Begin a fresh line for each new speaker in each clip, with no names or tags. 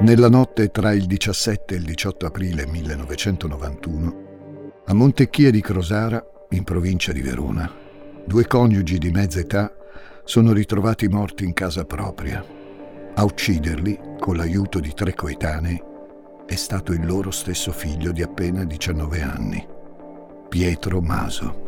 Nella notte tra il 17 e il 18 aprile 1991, a Montecchia di Crosara, in provincia di Verona, due coniugi di mezza età sono ritrovati morti in casa propria. A ucciderli, con l'aiuto di 3 coetanei, è stato il loro stesso figlio di appena 19 anni, Pietro Maso.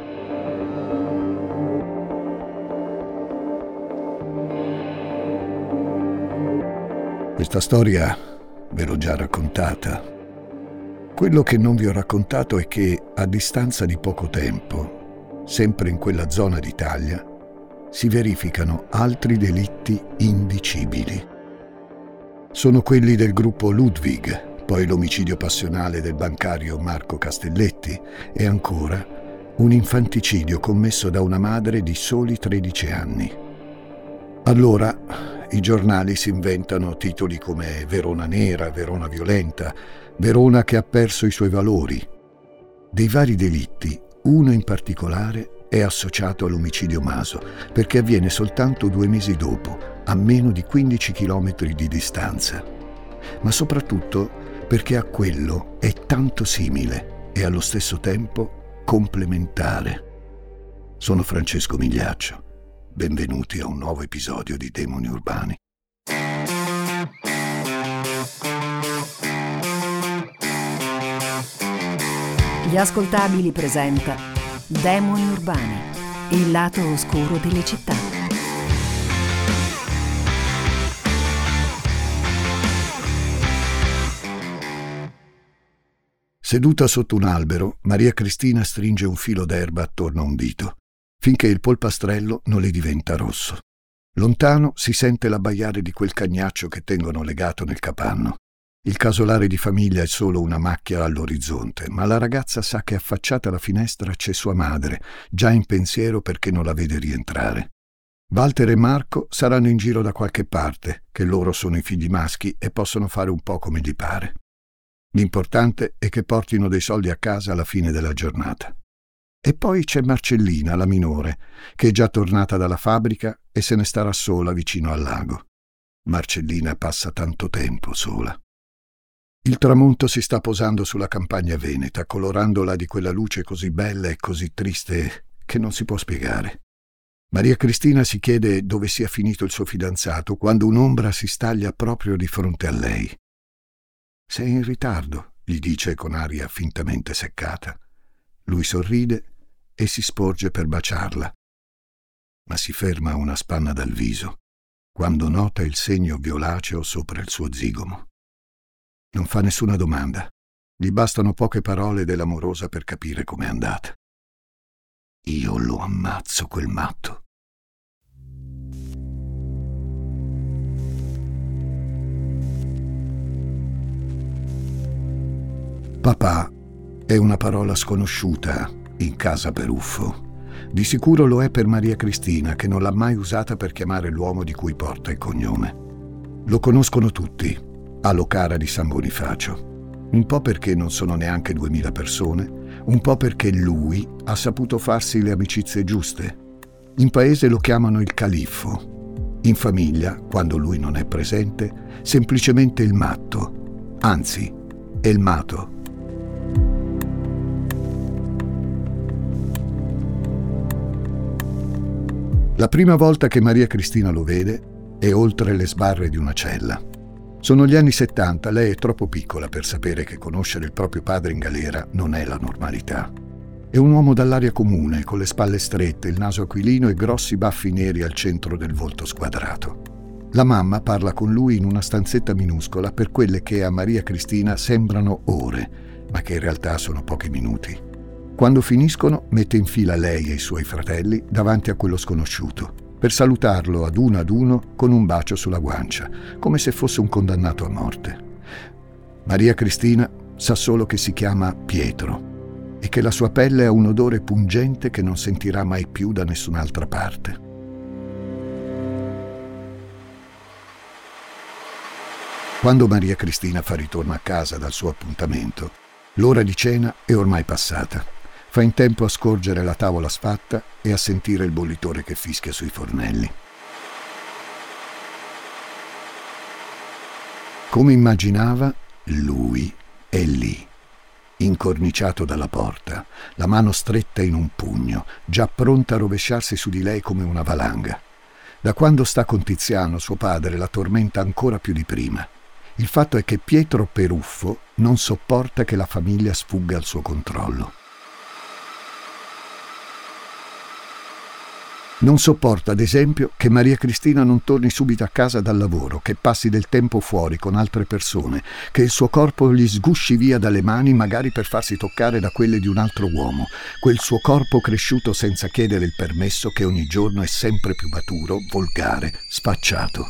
Questa storia ve l'ho già raccontata. Quello che non vi ho raccontato è che, a distanza di poco tempo, sempre in quella zona d'Italia, si verificano altri delitti indicibili. Sono quelli del gruppo Ludwig, poi l'omicidio passionale del bancario Marco Castelletti e ancora un infanticidio commesso da una madre di soli 13 anni. Allora i giornali si inventano titoli come Verona nera, Verona violenta, Verona che ha perso i suoi valori. Dei vari delitti, uno in particolare è associato all'omicidio Maso, perché avviene soltanto 2 mesi dopo, a meno di 15 chilometri di distanza. Ma soprattutto perché a quello è tanto simile e allo stesso tempo complementare. Sono Francesco Migliaccio. Benvenuti a un nuovo episodio di Demoni Urbani.
Gli Ascoltabili presenta Demoni Urbani, il lato oscuro delle città.
Seduta sotto un albero, Maria Cristina stringe un filo d'erba attorno a un dito, finché il polpastrello non le diventa rosso. Lontano si sente l'abbaiare di quel cagnaccio che tengono legato nel capanno. Il casolare di famiglia è solo una macchia all'orizzonte, ma la ragazza sa che affacciata alla finestra c'è sua madre, già in pensiero perché non la vede rientrare. Walter e Marco saranno in giro da qualche parte, che loro sono i figli maschi e possono fare un po' come gli pare. L'importante è che portino dei soldi a casa alla fine della giornata. E poi c'è Marcellina, la minore, che è già tornata dalla fabbrica e se ne starà sola vicino al lago. Marcellina passa tanto tempo sola. Il tramonto si sta posando sulla campagna veneta, colorandola di quella luce così bella e così triste che non si può spiegare. Maria Cristina si chiede dove sia finito il suo fidanzato quando un'ombra si staglia proprio di fronte a lei. «Sei in ritardo», gli dice con aria fintamente seccata. Lui sorride e si sporge per baciarla, ma si ferma a una spanna dal viso, quando nota il segno violaceo sopra il suo zigomo. Non fa nessuna domanda, gli bastano poche parole dell'amorosa per capire com'è andata. «Io lo ammazzo quel matto». Papà è una parola sconosciuta in casa Peruffo. Di sicuro lo è per Maria Cristina, che non l'ha mai usata per chiamare l'uomo di cui porta il cognome. Lo conoscono tutti, a Locara di San Bonifacio. Un po' perché non sono neanche 2000 persone, un po' perché lui ha saputo farsi le amicizie giuste. In paese lo chiamano il califfo. In famiglia, quando lui non è presente, semplicemente il matto, anzi, il mato. La prima volta che Maria Cristina lo vede è oltre le sbarre di una cella. Sono gli anni 70, lei è troppo piccola per sapere che conoscere il proprio padre in galera non è la normalità. È un uomo dall'aria comune, con le spalle strette, il naso aquilino e grossi baffi neri al centro del volto squadrato. La mamma parla con lui in una stanzetta minuscola per quelle che a Maria Cristina sembrano ore, ma che in realtà sono pochi minuti. Quando finiscono, mette in fila lei e i suoi fratelli davanti a quello sconosciuto, per salutarlo ad uno con un bacio sulla guancia, come se fosse un condannato a morte. Maria Cristina sa solo che si chiama Pietro e che la sua pelle ha un odore pungente che non sentirà mai più da nessun'altra parte. Quando Maria Cristina fa ritorno a casa dal suo appuntamento, l'ora di cena è ormai passata. Fa in tempo a scorgere la tavola sfatta e a sentire il bollitore che fischia sui fornelli. Come immaginava, lui è lì, incorniciato dalla porta, la mano stretta in un pugno, già pronta a rovesciarsi su di lei come una valanga. Da quando sta con Tiziano, suo padre la tormenta ancora più di prima. Il fatto è che Pietro Peruffo non sopporta che la famiglia sfugga al suo controllo. Non sopporta, ad esempio, che Maria Cristina non torni subito a casa dal lavoro, che passi del tempo fuori con altre persone, che il suo corpo gli sgusci via dalle mani magari per farsi toccare da quelle di un altro uomo, quel suo corpo cresciuto senza chiedere il permesso che ogni giorno è sempre più maturo, volgare, sfacciato.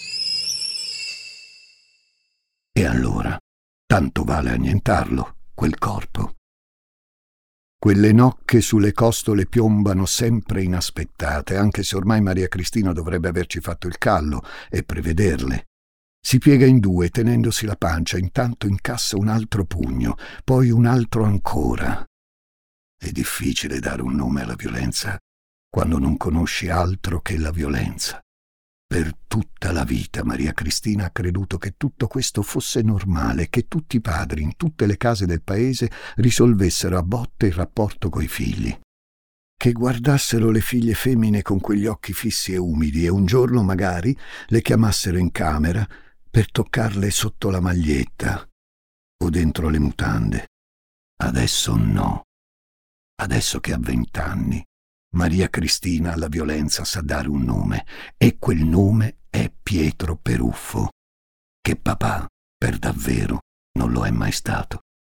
E allora, tanto vale annientarlo, quel corpo. Quelle nocche sulle costole piombano sempre inaspettate, anche se ormai Maria Cristina dovrebbe averci fatto il callo e prevederle. Si piega in due, tenendosi la pancia, intanto incassa un altro pugno, poi un altro ancora. È difficile dare un nome alla violenza quando non conosci altro che la violenza. Per tutta la vita Maria Cristina ha creduto che tutto questo fosse normale, che tutti i padri in tutte le case del paese risolvessero a botte il rapporto coi figli. Che guardassero le figlie femmine con quegli occhi fissi e umidi e un giorno magari le chiamassero in camera per toccarle sotto la maglietta o dentro le mutande. Adesso no. Adesso che ha 20 anni. Maria Cristina alla violenza sa dare un nome, e quel nome è Pietro Peruffo, che papà, per davvero, non lo è mai stato.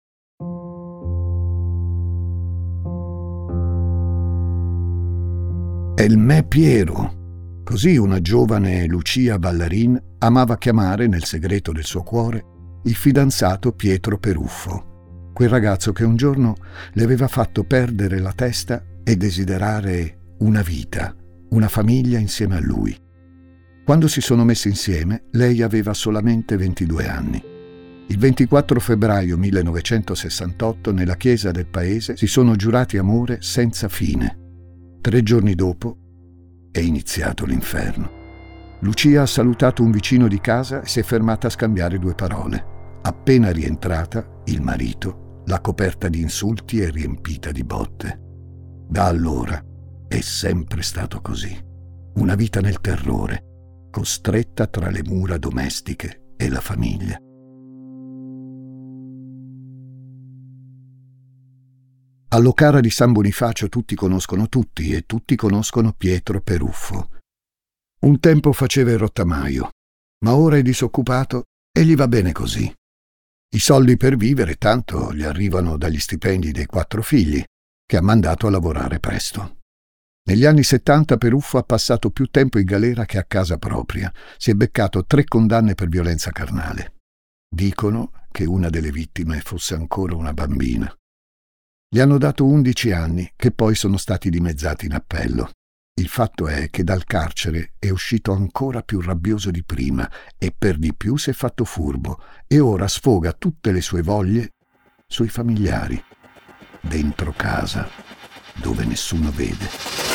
È il me Piero. Così una giovane Lucia Ballarin amava chiamare, nel segreto del suo cuore, il fidanzato Pietro Peruffo, quel ragazzo che un giorno le aveva fatto perdere la testa e desiderare una vita, una famiglia insieme a lui. Quando si sono messi insieme, lei aveva solamente 22 anni. Il 24 febbraio 1968, nella chiesa del paese, si sono giurati amore senza fine. 3 giorni dopo è iniziato l'inferno. Lucia ha salutato un vicino di casa e si è fermata a scambiare 2 parole. Appena rientrata, il marito l'ha coperta di insulti e riempita di botte. Da allora è sempre stato così. Una vita nel terrore, costretta tra le mura domestiche e la famiglia. All'Ocara di San Bonifacio tutti conoscono tutti e tutti conoscono Pietro Peruffo. Un tempo faceva il rottamaio, ma ora è disoccupato e gli va bene così. I soldi per vivere tanto gli arrivano dagli stipendi dei 4 figli, che ha mandato a lavorare presto. Negli anni 70 Peruffo ha passato più tempo in galera che a casa propria. Si è beccato 3 condanne per violenza carnale. Dicono che una delle vittime fosse ancora una bambina. Gli hanno dato 11 anni, che poi sono stati dimezzati in appello. Il fatto è che dal carcere è uscito ancora più rabbioso di prima e per di più si è fatto furbo e ora sfoga tutte le sue voglie sui familiari, dentro casa, dove nessuno vede.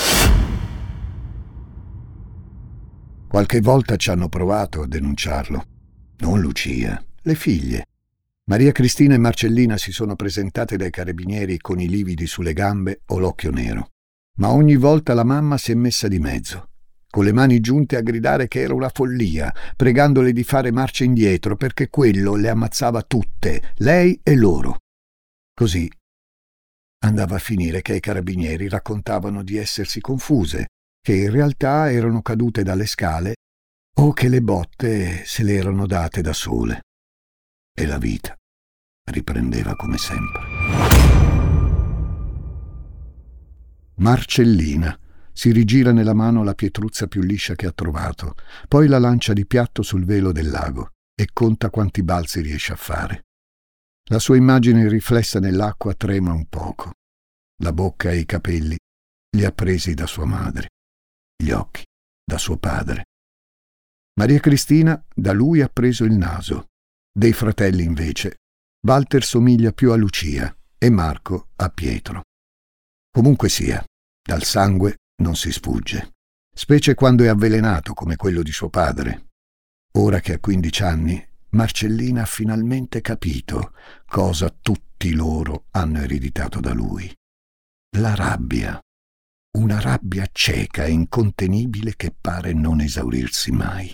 Qualche volta ci hanno provato a denunciarlo. Non Lucia, le figlie. Maria Cristina e Marcellina si sono presentate dai carabinieri con i lividi sulle gambe o l'occhio nero. Ma ogni volta la mamma si è messa di mezzo, con le mani giunte a gridare che era una follia, pregandole di fare marcia indietro perché quello le ammazzava tutte, lei e loro. Così andava a finire che i carabinieri raccontavano di essersi confuse, che in realtà erano cadute dalle scale o che le botte se le erano date da sole. E la vita riprendeva come sempre. Marcellina si rigira nella mano la pietruzza più liscia che ha trovato, poi la lancia di piatto sul velo del lago e conta quanti balzi riesce a fare. La sua immagine riflessa nell'acqua trema un poco. La bocca e i capelli li ha presi da sua madre, gli occhi da suo padre. Maria Cristina da lui ha preso il naso. Dei fratelli, invece, Walter somiglia più a Lucia e Marco a Pietro. Comunque sia, dal sangue non si sfugge, specie quando è avvelenato come quello di suo padre. Ora che ha 15 anni, Marcellina ha finalmente capito cosa tutti loro hanno ereditato da lui. La rabbia. Una rabbia cieca e incontenibile che pare non esaurirsi mai.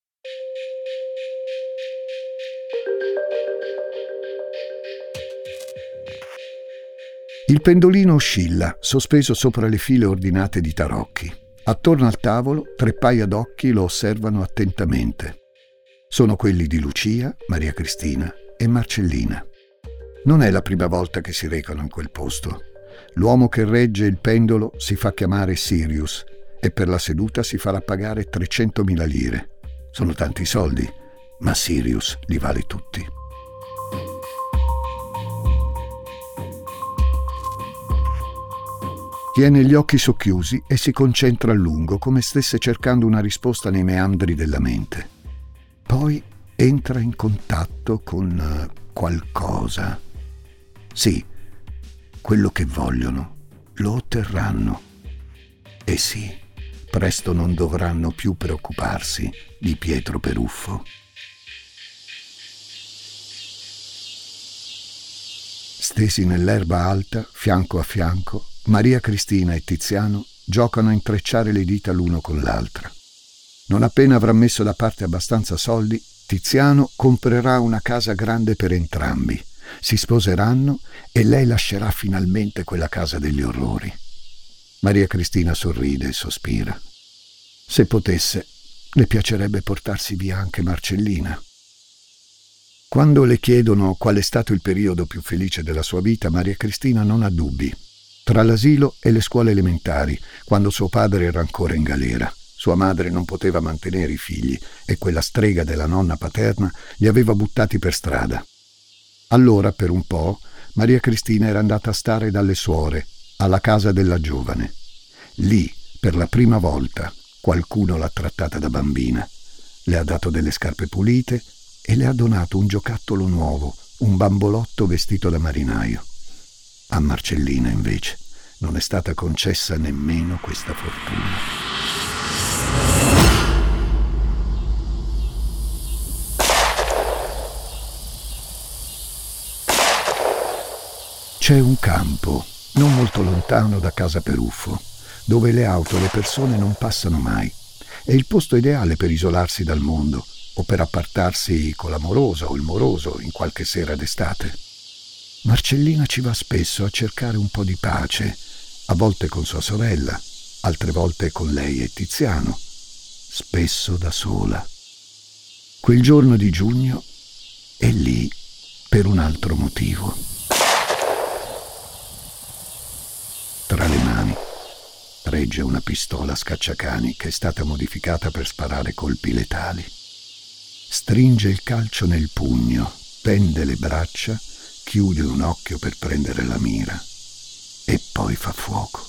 Il pendolino oscilla, sospeso sopra le file ordinate di tarocchi. Attorno al tavolo 3 paia d'occhi lo osservano attentamente. Sono quelli di Lucia, Maria Cristina e Marcellina. Non è la prima volta che si recano in quel posto. L'uomo che regge il pendolo si fa chiamare Sirius e per la seduta si farà pagare 300.000 lire. Sono tanti soldi, ma Sirius li vale tutti. Tiene gli occhi socchiusi e si concentra a lungo, come stesse cercando una risposta nei meandri della mente. Poi entra in contatto con qualcosa. Sì, quello che vogliono lo otterranno. E sì, presto non dovranno più preoccuparsi di Pietro Peruffo. Stesi nell'erba alta, fianco a fianco, Maria Cristina e Tiziano giocano a intrecciare le dita l'uno con l'altra. Non appena avrà messo da parte abbastanza soldi, Tiziano comprerà una casa grande per entrambi. Si sposeranno e lei lascerà finalmente quella casa degli orrori. Maria Cristina sorride e sospira. Se potesse, le piacerebbe portarsi via anche Marcellina. Quando le chiedono qual è stato il periodo più felice della sua vita, Maria Cristina non ha dubbi. Tra l'asilo e le scuole elementari, quando suo padre era ancora in galera. Sua madre non poteva mantenere i figli e quella strega della nonna paterna li aveva buttati per strada. Allora, per un po', Maria Cristina era andata a stare dalle suore, alla casa della giovane. Lì, per la prima volta, qualcuno l'ha trattata da bambina. Le ha dato delle scarpe pulite e le ha donato un giocattolo nuovo, un bambolotto vestito da marinaio. A Marcellina, invece, non è stata concessa nemmeno questa fortuna. C'è un campo, non molto lontano da casa Peruffo, dove le auto e le persone non passano mai. È il posto ideale per isolarsi dal mondo o per appartarsi con l'amorosa o il moroso in qualche sera d'estate. Marcellina ci va spesso a cercare un po' di pace, a volte con sua sorella, altre volte con lei e Tiziano, spesso da sola. Quel giorno di giugno è lì per un altro motivo. Tra le mani regge una pistola scacciacani che è stata modificata per sparare colpi letali. Stringe il calcio nel pugno, tende le braccia, chiude un occhio per prendere la mira e poi fa fuoco.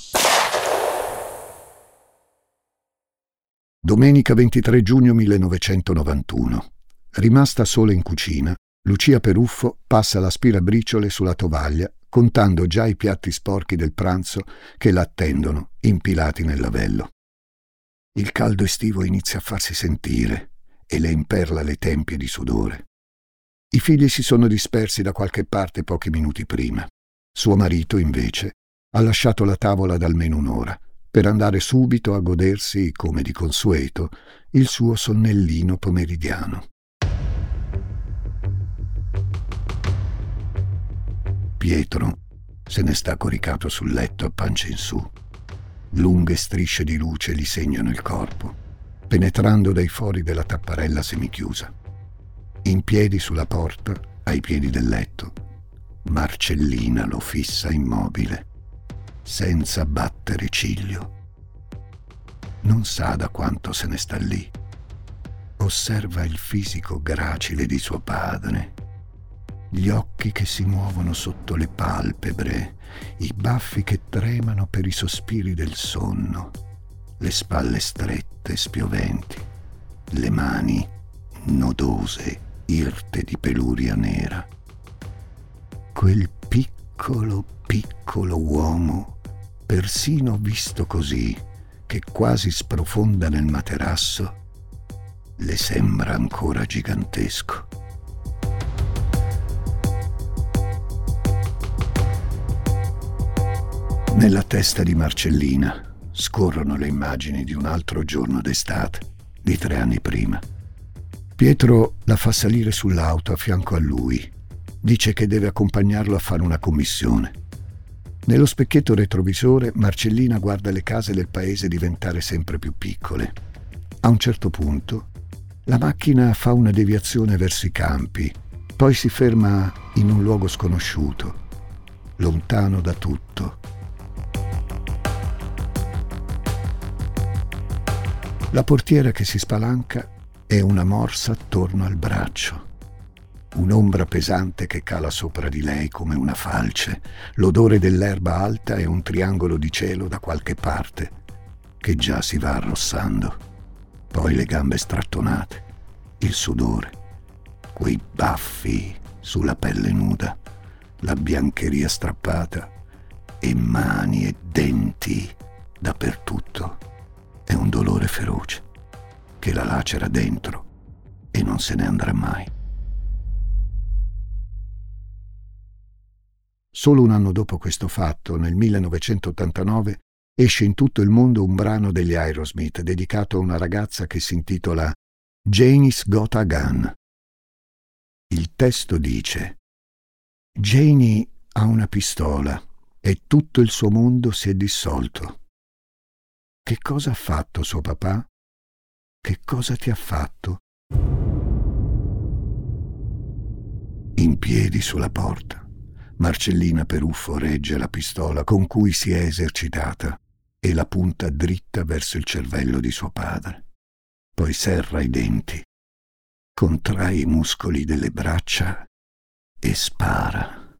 Domenica 23 giugno 1991. Rimasta sola in cucina, Lucia Peruffo passa l'aspirabriciole sulla tovaglia, contando già i piatti sporchi del pranzo che l'attendono, impilati nel lavello. Il caldo estivo inizia a farsi sentire e le imperla le tempie di sudore. I figli si sono dispersi da qualche parte pochi minuti prima. Suo marito, invece, ha lasciato la tavola da almeno un'ora, per andare subito a godersi, come di consueto, il suo sonnellino pomeridiano. Pietro se ne sta coricato sul letto a pancia in su. Lunghe strisce di luce gli segnano il corpo, penetrando dai fori della tapparella semichiusa. In piedi sulla porta, ai piedi del letto, Marcellina lo fissa immobile, senza battere ciglio. Non sa da quanto se ne sta lì. Osserva il fisico gracile di suo padre, gli occhi che si muovono sotto le palpebre, i baffi che tremano per i sospiri del sonno, le spalle strette, spioventi, le mani nodose, irte di peluria nera. Quel piccolo uomo, persino visto così, che quasi sprofonda nel materasso, le sembra ancora gigantesco. Nella testa di Marcellina scorrono le immagini di un altro giorno d'estate, di 3 anni prima. Pietro la fa salire sull'auto a fianco a lui. Dice che deve accompagnarlo a fare una commissione. Nello specchietto retrovisore Marcellina guarda le case del paese diventare sempre più piccole. A un certo punto la macchina fa una deviazione verso i campi, poi si ferma in un luogo sconosciuto, lontano da tutto. La portiera che si spalanca è una morsa attorno al braccio. Un'ombra pesante che cala sopra di lei come una falce, l'odore dell'erba alta e un triangolo di cielo da qualche parte che già si va arrossando. Poi le gambe strattonate, il sudore, quei baffi sulla pelle nuda, la biancheria strappata e mani e denti dappertutto. È un dolore feroce che la lacera dentro e non se ne andrà mai. Solo un anno dopo questo fatto, nel 1989, esce in tutto il mondo un brano degli Aerosmith dedicato a una ragazza che si intitola Janie's Got a Gun. Il testo dice: Janie ha una pistola e tutto il suo mondo si è dissolto. Che cosa ha fatto suo papà? Che cosa ti ha fatto? In piedi sulla porta, Marcellina Peruffo regge la pistola con cui si è esercitata e la punta dritta verso il cervello di suo padre. Poi serra i denti, contrae i muscoli delle braccia e spara.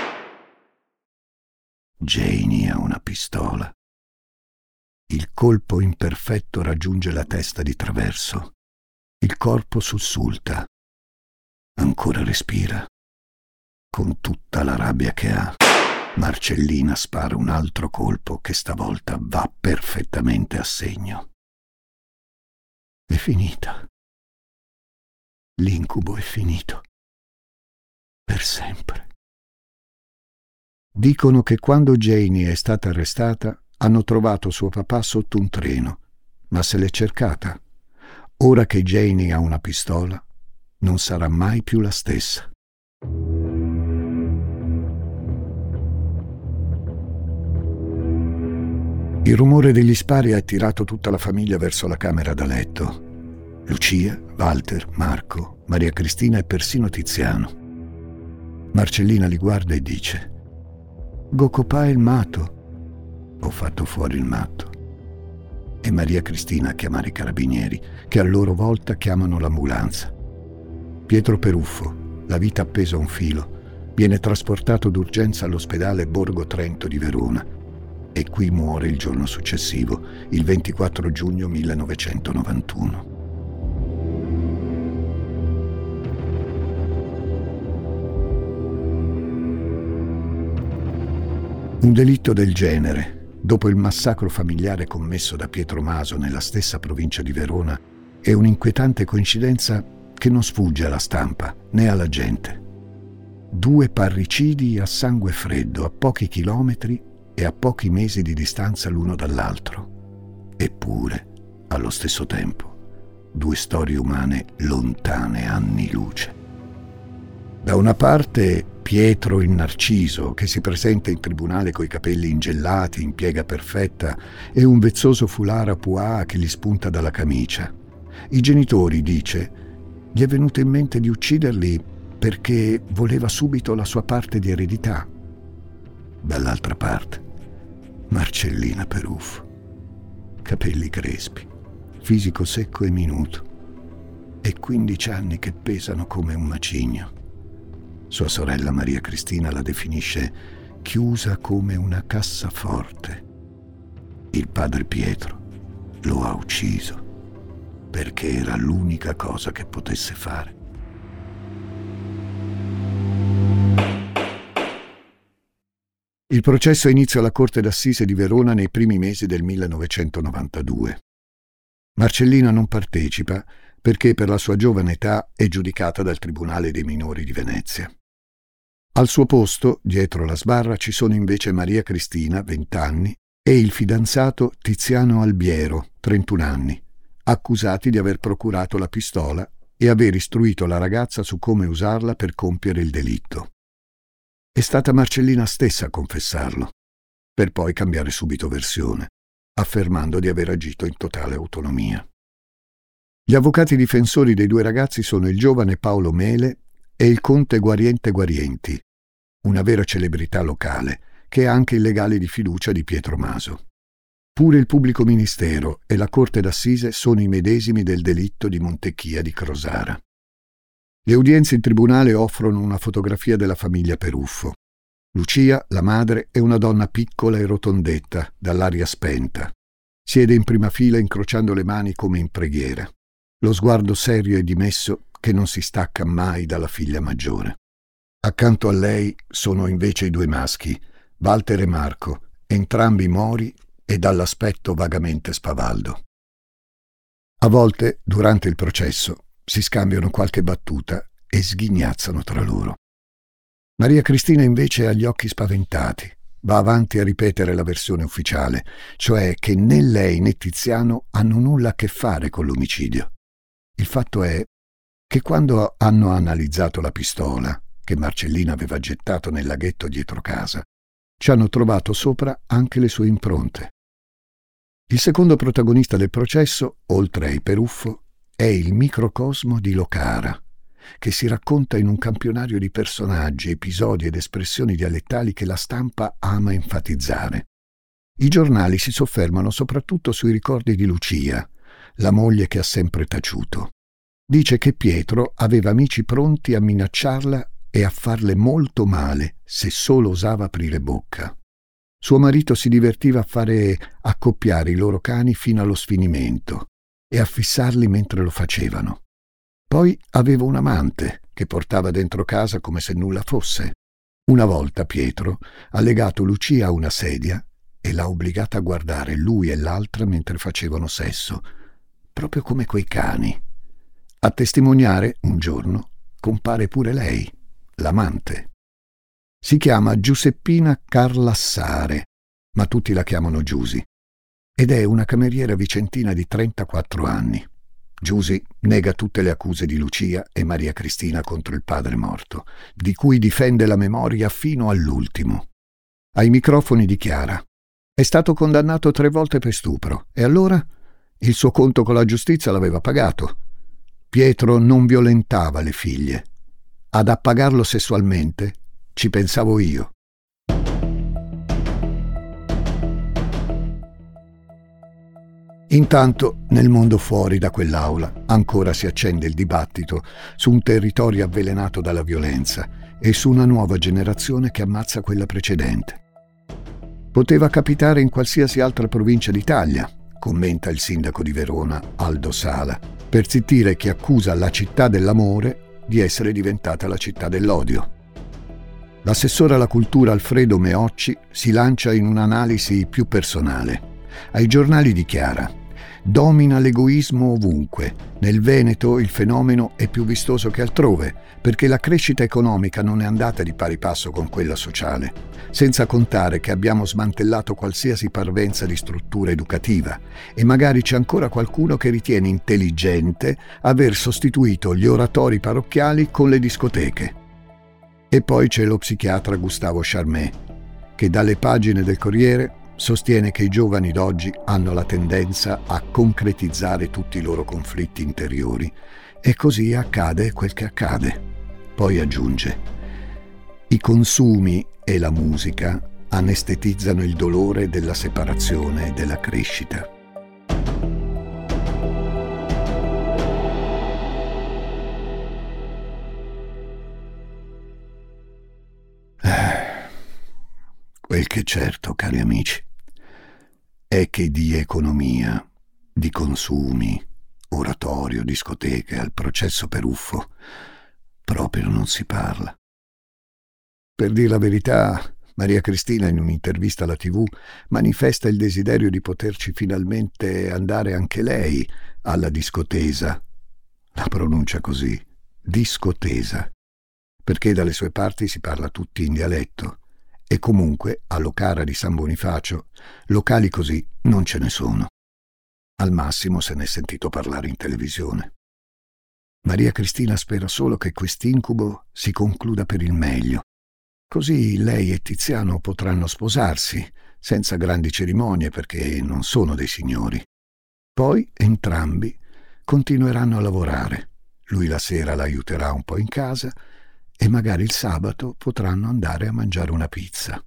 Janie ha una pistola. Il colpo imperfetto raggiunge la testa di traverso. Il corpo sussulta. Ancora respira. Con tutta la rabbia che ha, Marcellina spara un altro colpo che stavolta va perfettamente a segno. È finita. L'incubo è finito. Per sempre. Dicono che quando Janie è stata arrestata hanno trovato suo papà sotto un treno, ma se l'è cercata. Ora che Janie ha una pistola, non sarà mai più la stessa. Il rumore degli spari ha attirato tutta la famiglia verso la camera da letto. Lucia, Walter, Marco, Maria Cristina e persino Tiziano. Marcellina li guarda e dice: Gocopà è il matto. Ho fatto fuori il matto. E Maria Cristina a chiamare i carabinieri, che a loro volta chiamano l'ambulanza. Pietro Peruffo, la vita appesa a un filo, viene trasportato d'urgenza all'ospedale Borgo Trento di Verona e qui muore il giorno successivo, il 24 giugno 1991. Un delitto del genere, dopo il massacro familiare commesso da Pietro Maso nella stessa provincia di Verona, è un'inquietante coincidenza che non sfugge alla stampa né alla gente. 2 parricidi a sangue freddo, a pochi chilometri e a pochi mesi di distanza l'uno dall'altro. Eppure, allo stesso tempo, 2 storie umane lontane anni luce. Da una parte Pietro il Narciso, che si presenta in tribunale coi capelli ingellati, in piega perfetta, e un vezzoso foulard à pois che gli spunta dalla camicia. I genitori, dice, gli è venuto in mente di ucciderli perché voleva subito la sua parte di eredità. Dall'altra parte, Marcellina Peruffo, capelli crespi, fisico secco e minuto, e 15 anni che pesano come un macigno. Sua sorella Maria Cristina la definisce chiusa come una cassaforte. Il padre Pietro lo ha ucciso perché era l'unica cosa che potesse fare. Il processo inizia alla Corte d'Assise di Verona nei primi mesi del 1992. Marcellina non partecipa perché per la sua giovane età è giudicata dal Tribunale dei minori di Venezia. Al suo posto, dietro la sbarra, ci sono invece Maria Cristina, 20 anni, e il fidanzato Tiziano Albiero, 31 anni, accusati di aver procurato la pistola e aver istruito la ragazza su come usarla per compiere il delitto. È stata Marcellina stessa a confessarlo, per poi cambiare subito versione, affermando di aver agito in totale autonomia. Gli avvocati difensori dei due ragazzi sono il giovane Paolo Mele e il conte Guariente Guarienti, una vera celebrità locale, che è anche il legale di fiducia di Pietro Maso. Pure il pubblico ministero e la corte d'assise sono i medesimi del delitto di Montecchia di Crosara. Le udienze in tribunale offrono una fotografia della famiglia Peruffo. Lucia, la madre, è una donna piccola e rotondetta, dall'aria spenta. Siede in prima fila incrociando le mani come in preghiera. Lo sguardo serio e dimesso che non si stacca mai dalla figlia maggiore. Accanto a lei sono invece i due maschi, Walter e Marco, entrambi mori e dall'aspetto vagamente spavaldo. A volte, durante il processo, si scambiano qualche battuta e sghignazzano tra loro. Maria Cristina invece ha gli occhi spaventati, va avanti a ripetere la versione ufficiale, cioè che né lei né Tiziano hanno nulla a che fare con l'omicidio. Il fatto è che quando hanno analizzato la pistola, che Marcellina aveva gettato nel laghetto dietro casa, ci hanno trovato sopra anche le sue impronte. Il secondo protagonista del processo, oltre ai Peruffo, è il microcosmo di Locara, che si racconta in un campionario di personaggi, episodi ed espressioni dialettali che la stampa ama enfatizzare. I giornali si soffermano soprattutto sui ricordi di Lucia, la moglie che ha sempre taciuto. Dice che Pietro aveva amici pronti a minacciarla e a farle molto male se solo osava aprire bocca. Suo marito si divertiva a fare accoppiare i loro cani fino allo sfinimento e a fissarli mentre lo facevano. Poi aveva un amante che portava dentro casa come se nulla fosse. Una volta Pietro ha legato Lucia a una sedia e l'ha obbligata a guardare lui e l'altra mentre facevano sesso, proprio come quei cani. A testimoniare, un giorno, compare pure lei, l'amante. Si chiama Giuseppina Carlassare, ma tutti la chiamano Giusy, ed è una cameriera vicentina di 34 anni. Giusy nega tutte le accuse di Lucia e Maria Cristina contro il padre morto, di cui difende la memoria fino all'ultimo. Ai microfoni dichiara: è stato condannato 3 volte per stupro, e allora? Il suo conto con la giustizia l'aveva pagato. Pietro non violentava le figlie. Ad appagarlo sessualmente ci pensavo io. Intanto, nel mondo fuori da quell'aula, ancora si accende il dibattito su un territorio avvelenato dalla violenza e su una nuova generazione che ammazza quella precedente. Poteva capitare in qualsiasi altra provincia d'Italia, commenta il sindaco di Verona, Aldo Sala, per zittire chi accusa la città dell'amore di essere diventata la città dell'odio. L'assessore alla cultura Alfredo Meocci si lancia in un'analisi più personale. Ai giornali dichiara: domina l'egoismo ovunque. Nel Veneto il fenomeno è più vistoso che altrove, perché la crescita economica non è andata di pari passo con quella sociale, senza contare che abbiamo smantellato qualsiasi parvenza di struttura educativa e magari c'è ancora qualcuno che ritiene intelligente aver sostituito gli oratori parrocchiali con le discoteche. E poi c'è lo psichiatra Gustavo Charmé, che dalle pagine del Corriere sostiene che i giovani d'oggi hanno la tendenza a concretizzare tutti i loro conflitti interiori e così accade quel che accade. Poi aggiunge: i consumi e la musica anestetizzano il dolore della separazione e della crescita. Quel che è certo, cari amici, è che di economia, di consumi, oratorio, discoteche, al processo Peruffo proprio non si parla. Per dir la verità, Maria Cristina in un'intervista alla TV manifesta il desiderio di poterci finalmente andare anche lei alla discotesa. La pronuncia così, discotesa, perché dalle sue parti si parla tutti in dialetto e comunque a Locara di San Bonifacio locali così non ce ne sono. Al massimo se n'è sentito parlare in televisione. Maria Cristina spera solo che quest'incubo si concluda per il meglio. Così lei e Tiziano potranno sposarsi, senza grandi cerimonie perché non sono dei signori. Poi entrambi continueranno a lavorare. Lui la sera l'aiuterà un po' in casa e magari il sabato potranno andare a mangiare una pizza.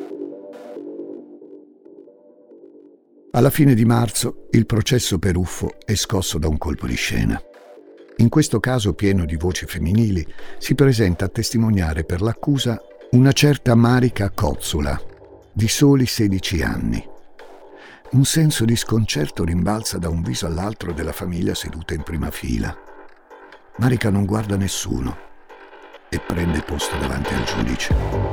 Alla fine di marzo il processo Peruffo è scosso da un colpo di scena. In questo caso pieno di voci femminili si presenta a testimoniare per l'accusa una certa Marica Cozzula, di soli 16 anni. Un senso di sconcerto rimbalza da un viso all'altro della famiglia seduta in prima fila. Marica non guarda nessuno e prende posto davanti al giudice.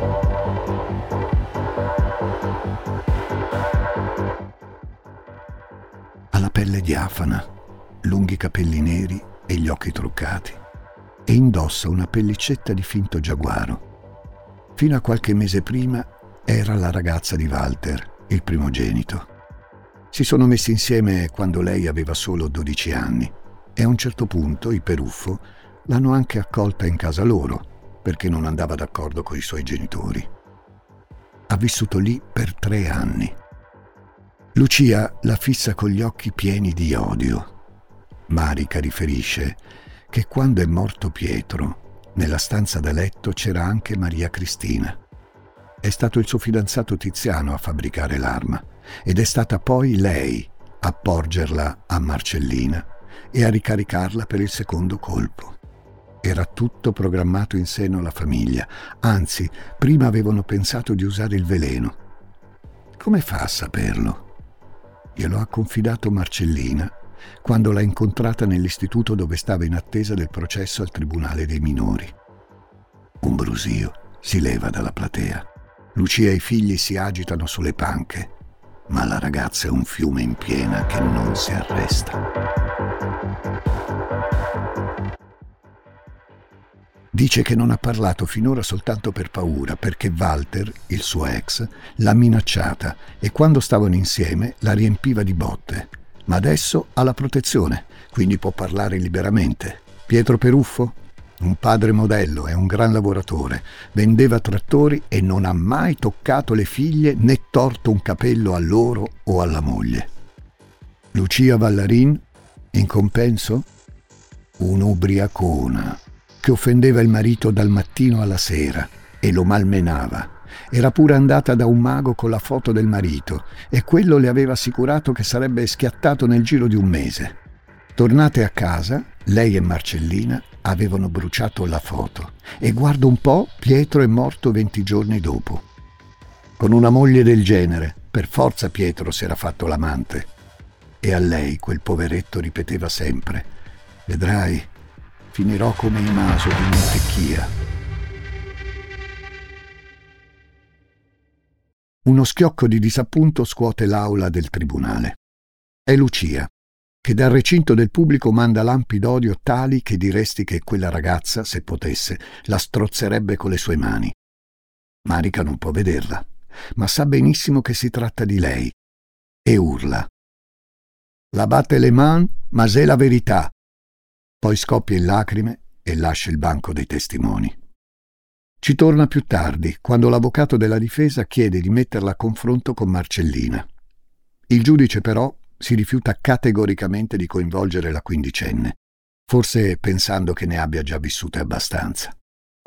Ha la pelle diafana, lunghi capelli neri e gli occhi truccati e indossa una pellicetta di finto giaguaro. Fino a qualche mese prima era la ragazza di Walter, il primogenito. Si sono messi insieme quando lei aveva solo 12 anni e a un certo punto i Peruffo l'hanno anche accolta in casa loro perché non andava d'accordo con i suoi genitori. Ha vissuto lì per 3 anni. Lucia la fissa con gli occhi pieni di odio. Marica riferisce che quando è morto Pietro, nella stanza da letto c'era anche Maria Cristina. È stato il suo fidanzato Tiziano a fabbricare l'arma ed è stata poi lei a porgerla a Marcellina e a ricaricarla per il secondo colpo. Era tutto programmato in seno alla famiglia, anzi, prima avevano pensato di usare il veleno. Come fa a saperlo? Glielo ha confidato Marcellina quando l'ha incontrata nell'istituto dove stava in attesa del processo al Tribunale dei Minori. Un brusio si leva dalla platea. Lucia e i figli si agitano sulle panche, ma la ragazza è un fiume in piena che non si arresta. Dice che non ha parlato finora soltanto per paura, perché Walter, il suo ex, l'ha minacciata e quando stavano insieme la riempiva di botte. Ma adesso ha la protezione, quindi può parlare liberamente. Pietro Peruffo? Un padre modello, è un gran lavoratore, vendeva trattori e non ha mai toccato le figlie né torto un capello a loro o alla moglie. Lucia Vallarin, in compenso? Un'ubriacona che offendeva il marito dal mattino alla sera e lo malmenava. Era pure andata da un mago con la foto del marito e quello le aveva assicurato che sarebbe schiattato nel giro di un mese. Tornate a casa, lei e Marcellina avevano bruciato la foto e guarda un po', Pietro è morto 20 giorni dopo. Con una moglie del genere, per forza Pietro si era fatto l'amante. E a lei quel poveretto ripeteva sempre: vedrai, finirò come il maso di Montecchia. Uno schiocco di disappunto scuote l'aula del tribunale. È Lucia, che dal recinto del pubblico manda lampi d'odio tali che diresti che quella ragazza, se potesse, la strozzerebbe con le sue mani. Marica non può vederla, ma sa benissimo che si tratta di lei, e urla: «La batte le man, ma c'est la verità!» Poi scoppia in lacrime e lascia il banco dei testimoni. Ci torna più tardi, quando l'avvocato della difesa chiede di metterla a confronto con Marcellina. Il giudice però si rifiuta categoricamente di coinvolgere la quindicenne, forse pensando che ne abbia già vissute abbastanza.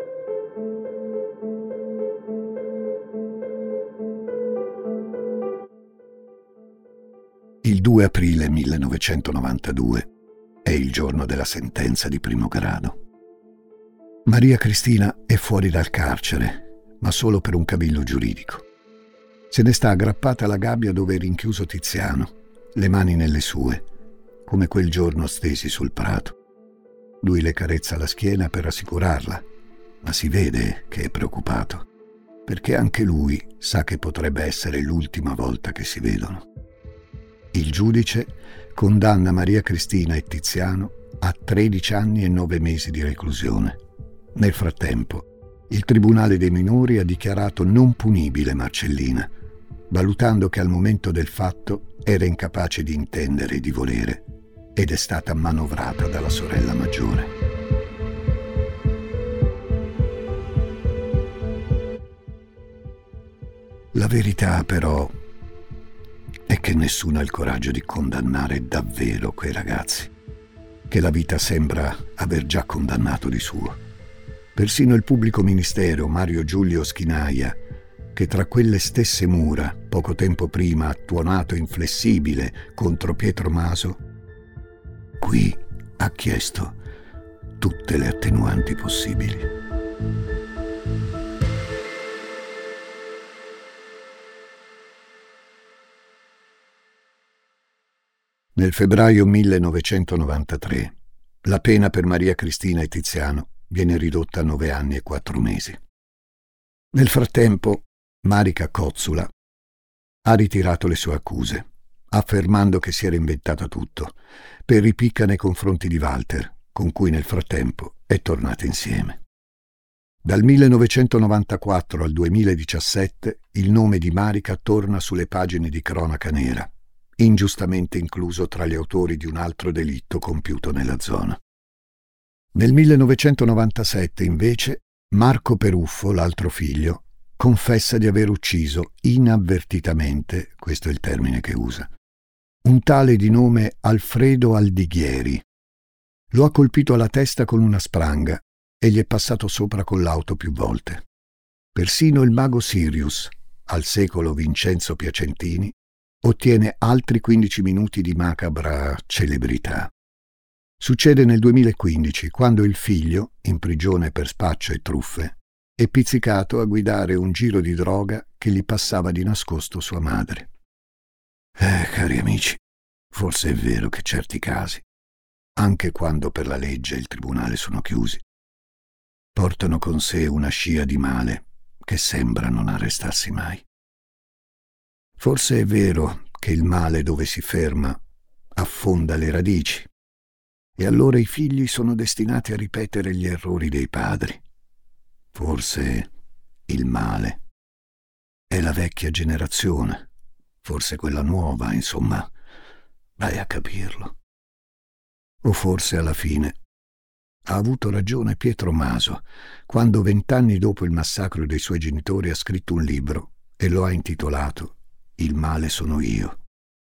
Il 2 aprile 1992 è il giorno della sentenza di primo grado. Maria Cristina è fuori dal carcere, ma solo per un cavillo giuridico. Se ne sta aggrappata alla gabbia dove è rinchiuso Tiziano, le mani nelle sue, come quel giorno stesi sul prato. Lui le carezza la schiena per rassicurarla, ma si vede che è preoccupato, perché anche lui sa che potrebbe essere l'ultima volta che si vedono. Il giudice condanna Maria Cristina e Tiziano a 13 anni e 9 mesi di reclusione. Nel frattempo, Il Tribunale dei minori ha dichiarato non punibile Marcellina, valutando che al momento del fatto era incapace di intendere e di volere ed è stata manovrata dalla sorella maggiore. La verità, però, è che nessuno ha il coraggio di condannare davvero quei ragazzi, che la vita sembra aver già condannato di suo. Persino il pubblico ministero Mario Giulio Schinaia, che tra quelle stesse mura, poco tempo prima, ha tuonato inflessibile contro Pietro Maso, qui ha chiesto tutte le attenuanti possibili. Nel febbraio 1993, la pena per Maria Cristina e Tiziano viene ridotta a 9 anni e 4 mesi. Nel frattempo, Marica Cozzula ha ritirato le sue accuse, affermando che si era inventata tutto, per ripicca nei confronti di Walter, con cui nel frattempo è tornata insieme. Dal 1994 al 2017 il nome di Marica torna sulle pagine di cronaca nera, ingiustamente incluso tra gli autori di un altro delitto compiuto nella zona. Nel 1997, invece, Marco Peruffo, l'altro figlio, confessa di aver ucciso inavvertitamente, questo è il termine che usa, un tale di nome Alfredo Aldighieri. Lo ha colpito alla testa con una spranga e gli è passato sopra con l'auto più volte. Persino il mago Sirius, al secolo Vincenzo Piacentini, ottiene altri 15 minuti di macabra celebrità. Succede nel 2015, quando il figlio, in prigione per spaccio e truffe, è pizzicato a guidare un giro di droga che gli passava di nascosto sua madre. Cari amici, forse è vero che certi casi, anche quando per la legge e il tribunale sono chiusi, portano con sé una scia di male che sembra non arrestarsi mai. Forse è vero che il male dove si ferma affonda le radici, e allora i figli sono destinati a ripetere gli errori dei padri. Forse il male è la vecchia generazione, forse quella nuova, insomma, vai a capirlo. O forse alla fine ha avuto ragione Pietro Maso, quando 20 anni dopo il massacro dei suoi genitori ha scritto un libro e lo ha intitolato Il male sono io.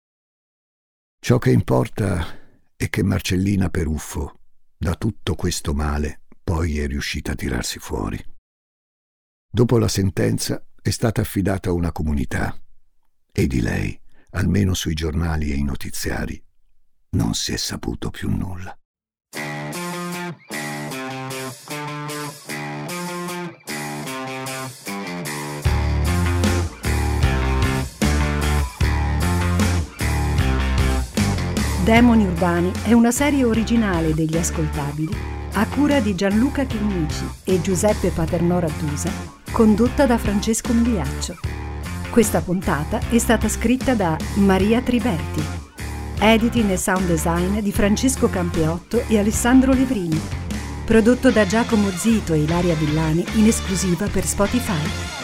Ciò che importa è che Marcellina Peruffo, da tutto questo male, poi è riuscita a tirarsi fuori. Dopo la sentenza è stata affidata a una comunità e di lei, almeno sui giornali e i notiziari, non si è saputo più nulla.
Demoni Urbani è una serie originale degli Ascoltabili a cura di Gianluca Chinnici e Giuseppe Paternò Rattusa, condotta da Francesco Migliaccio. Questa puntata è stata scritta da Maria Triberti. Editing e sound design di Francesco Campeotto e Alessandro Levrini. Prodotto da Giacomo Zito e Ilaria Villani in esclusiva per Spotify.